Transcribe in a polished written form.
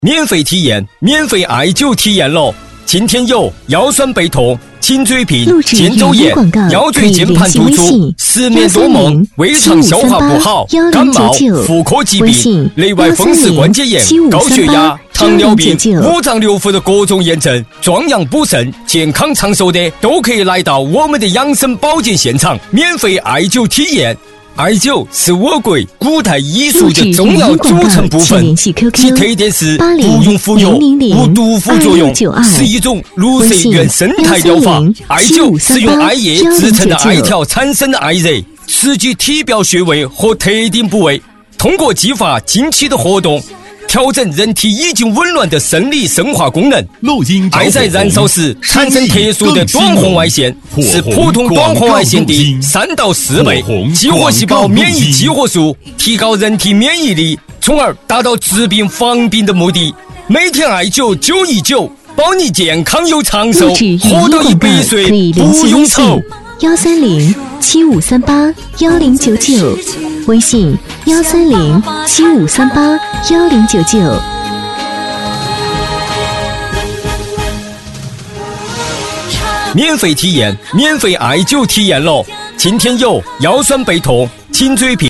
免费体验，免费艾灸体验了。今天有腰酸背痛、颈椎病、肩周炎、腰椎间盘突出、失眠多梦、胃肠消化不好、感冒、妇科疾病、内外风湿关节炎、高血压、糖尿病、五脏六腑的各种炎症，壮阳补肾、健康长寿的都可以来到我们的养生保健现场，免费艾灸体验。艾灸是我国古代医术的重要组成部分，其特点是不用服药、无毒副作用，是一种绿色原生态疗法。艾灸是用艾叶制成的艾条产生的艾热，刺激体表穴位和特定部位，通过激发经期的活动，调整人体已经紊乱的生理生化功能。艾在燃烧时产生特殊的短红外线，是普通短红外线的3到4倍，激活细胞免疫激活素，提高人体免疫力，从而达到治病防病的目的。每天艾灸919，保你健康又长寿，活到100岁不用愁。 13075381099，微信13075381099。 免费体验，免费艾灸体验了。今天有腰酸背痛、颈椎病。